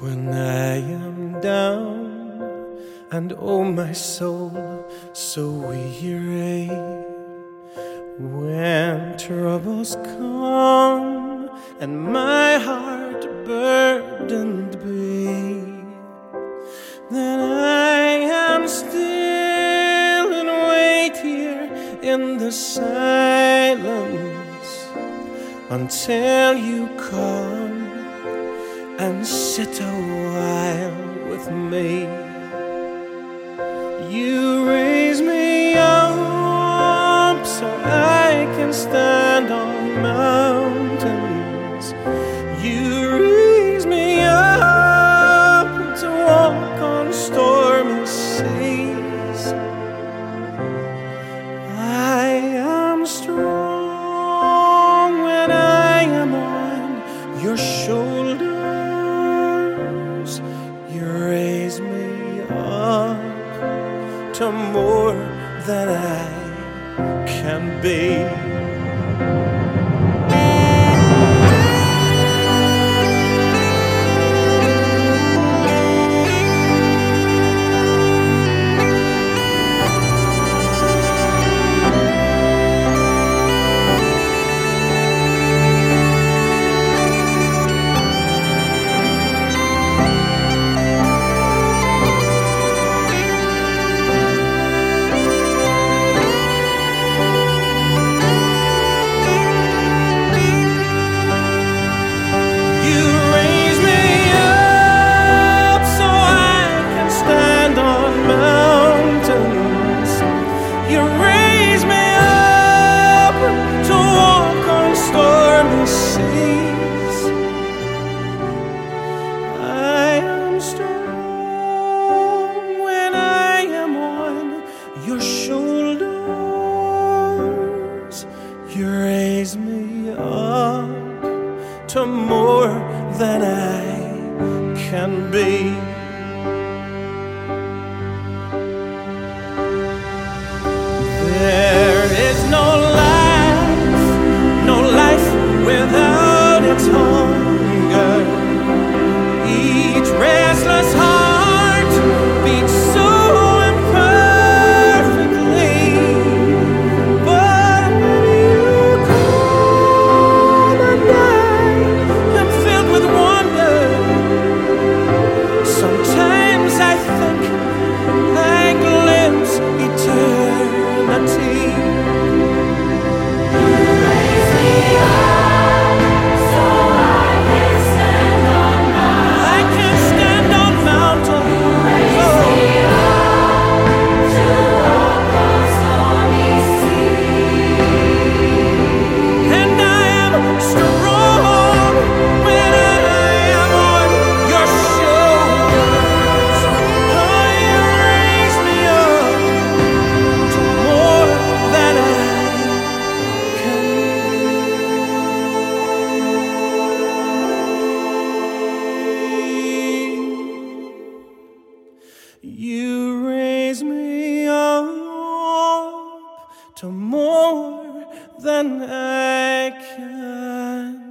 When I am down and oh my soul so weary, when troubles come and my heart burdened be, then I am still and wait here in the silence until you come and sit a while with me. You raise me up so I can stand on mountains. You raise me up to walk on stormy seas. I am strong when I am on your shoulders. You raise me up to more than I can be. Your shoulders, you raise me up to more than I can be. There is no life without its hunger. Each restless heart beats so you raise me up to more than I can